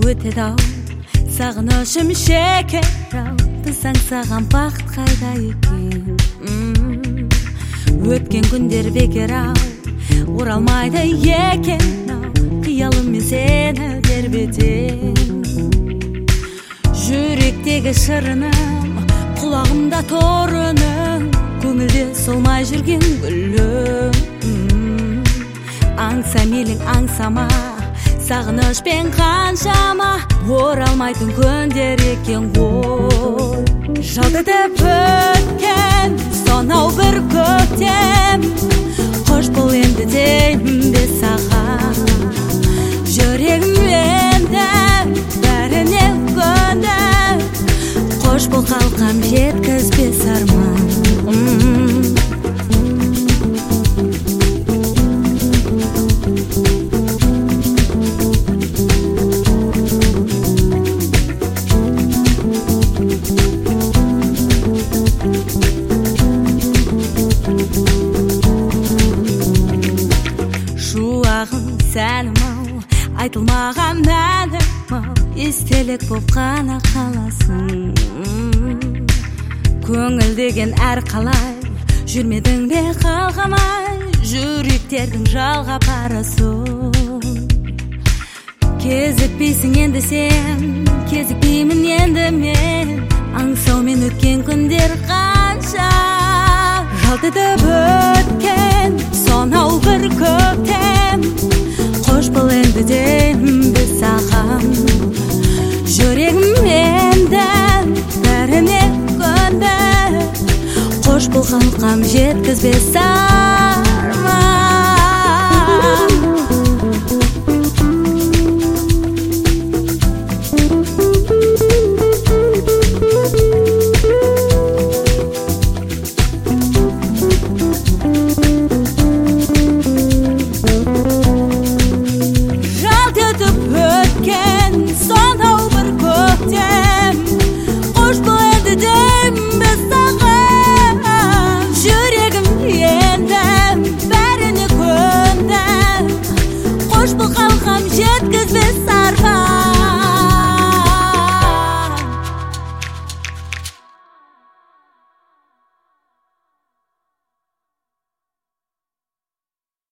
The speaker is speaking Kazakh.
өтеді ау сағынышым шекер ау тысаң саған бақыт қайда екен өткен күндер бекер ау оралмайды екен ау қиялыммен сені тербетем жүректегі шырыным құлағымда торыным көңілде солмай жүрген гүлім аңса мейлің аңсама сағынышпен қаншама оралмайтын күндер екен ғой жалдытып өткен сонау бір көктем қош бол енді деймін бе саған жүрегім енді бәріне көнді қош бол қалқам жеткізбес арман шуағым сәнім ау айтылмаған әнім ау естелік боп қана қаласың көңіл деген әр қалай жүрмедің бе қалғамай жүректердің жалға парасын кезікпейсің енді сен кезікпеймін енді мен аңсаумен өткен күндер қанша жалдытып өткен сонау бір көктем қош бол енді деймін бе саған жүрегім енді бәріне көнді қош бол қалқам жеткізбес